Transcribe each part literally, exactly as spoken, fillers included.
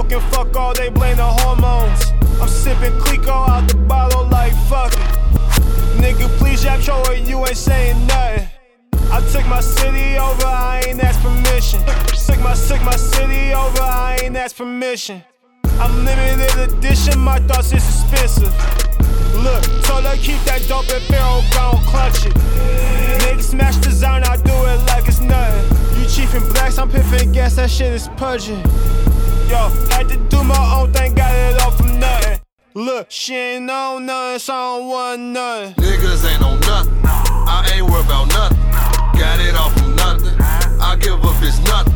smoking, fuck all, they blame the hormones. I'm sipping Clico out the bottle like fuck it. Nigga, please jab show it, you ain't saying nothing. I took my city over, I ain't asked permission. Took my, took my city over, I ain't asked permission. I'm limited edition, my thoughts is expensive. Look, told her keep that dope and Pharaoh gon' clutch it. Nigga smash design, I do it like it's nothing. You chiefin' blacks, I'm piffin' gas, that shit is pudging. Yo, had to do my own thing, got it all from nothing. Look, she ain't on nothing, so I don't want nothing. Niggas ain't on nothing, I ain't worried about nothing. Got it all from nothing, I give a bitch nothing.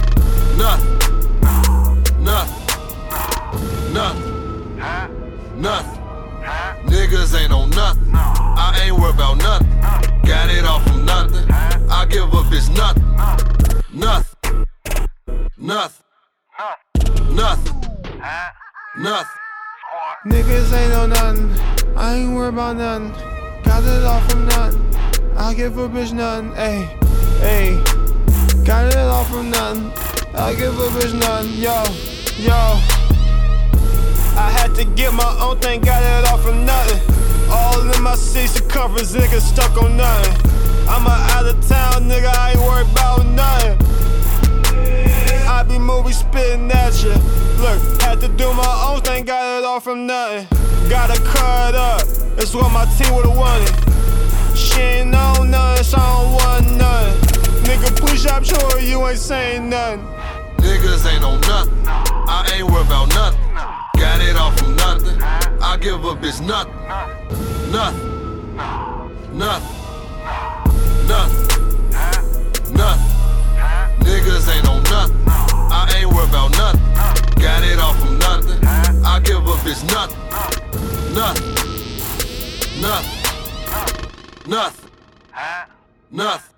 Nothing, nothing, nothing, nothing. Niggas ain't on nothing, I ain't worried about nothing. Got it all from nothing, I give a bitch nothing. Nothing, nothing, nothing, nothing. Niggas ain't on nothing, I ain't worried about nothing. Got it all from nothing, I give a bitch nothing. Ayy, ayy, got it all from nothing, I give a bitch nothing. Yo, yo, I had to get my own thing, got it all from nothing. All in my seats, the covers, niggas stuck on nothing. I'm a out of town nigga, I ain't worried about nothing. I be movie spitting at you. Look, had to do my own thing, got it all from nothing. Gotta cut up, it's what my team would've wanted. She ain't on nothing, so I don't want nothing. Nigga, please stop sure you ain't saying nothing. Niggas ain't on nothing, I ain't worried about nothing. Got it all from nothing, I give a bitch nothing. Nothing, nothing, nothing, nothing. Niggas ain't on nothing, I ain't worried about nothing. Got it all from nothing, I give a bitch nothing. Nothing, nothing, nothing, nothing.